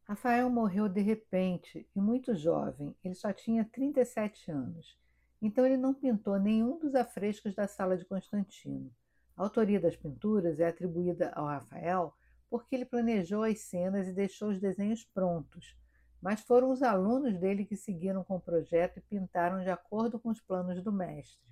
Rafael morreu de repente e muito jovem, ele só tinha 37 anos. Então ele não pintou nenhum dos afrescos da sala de Constantino. A autoria das pinturas é atribuída ao Rafael porque ele planejou as cenas e deixou os desenhos prontos, mas foram os alunos dele que seguiram com o projeto e pintaram de acordo com os planos do mestre.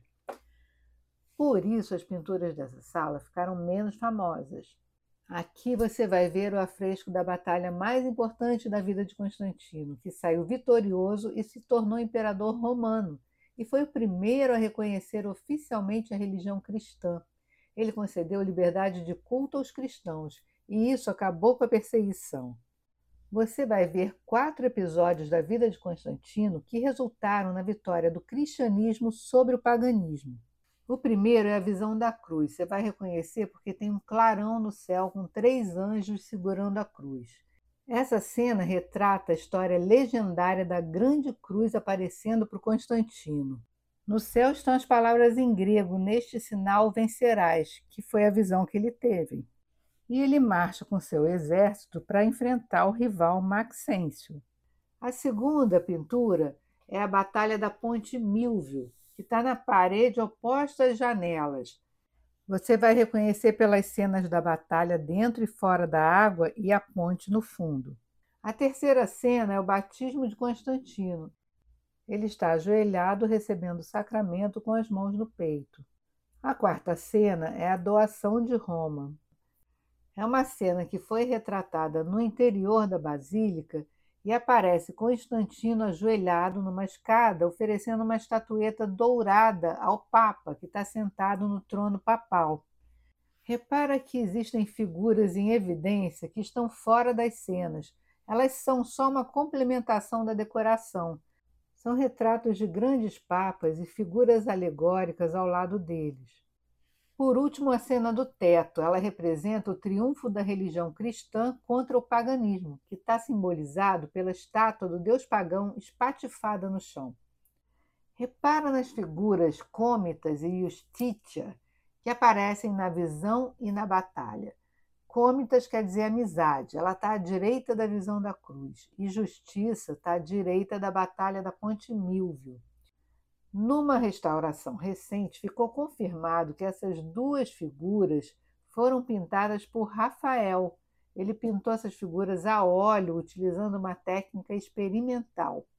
Por isso as pinturas dessa sala ficaram menos famosas. Aqui você vai ver o afresco da batalha mais importante da vida de Constantino, que saiu vitorioso e se tornou imperador romano, e foi o primeiro a reconhecer oficialmente a religião cristã. Ele concedeu liberdade de culto aos cristãos, e isso acabou com a perseguição. Você vai ver 4 episódios da vida de Constantino que resultaram na vitória do cristianismo sobre o paganismo. O primeiro é a visão da cruz. Você vai reconhecer porque tem um clarão no céu com 3 anjos segurando a cruz. Essa cena retrata a história legendária da grande cruz aparecendo para o Constantino. No céu estão as palavras em grego: neste sinal vencerás, que foi a visão que ele teve. E ele marcha com seu exército para enfrentar o rival Maxêncio. A segunda pintura é a Batalha da Ponte Milvio, que está na parede oposta às janelas. Você vai reconhecer pelas cenas da batalha dentro e fora da água e a ponte no fundo. A terceira cena é o batismo de Constantino. Ele está ajoelhado recebendo o sacramento com as mãos no peito. A quarta cena é a doação de Roma. É uma cena que foi retratada no interior da basílica e aparece Constantino ajoelhado numa escada, oferecendo uma estatueta dourada ao Papa, que está sentado no trono papal. Repara que existem figuras em evidência que estão fora das cenas. Elas são só uma complementação da decoração. São retratos de grandes papas e figuras alegóricas ao lado deles. Por último, a cena do teto. Ela representa o triunfo da religião cristã contra o paganismo, que está simbolizado pela estátua do deus pagão espatifada no chão. Repara nas figuras Cômitas e Justitia, que aparecem na visão e na batalha. Cômitas quer dizer amizade, ela está à direita da visão da cruz, e Justiça está à direita da batalha da Ponte Milvio. Numa restauração recente, ficou confirmado que essas duas figuras foram pintadas por Rafael. Ele pintou essas figuras a óleo, utilizando uma técnica experimental.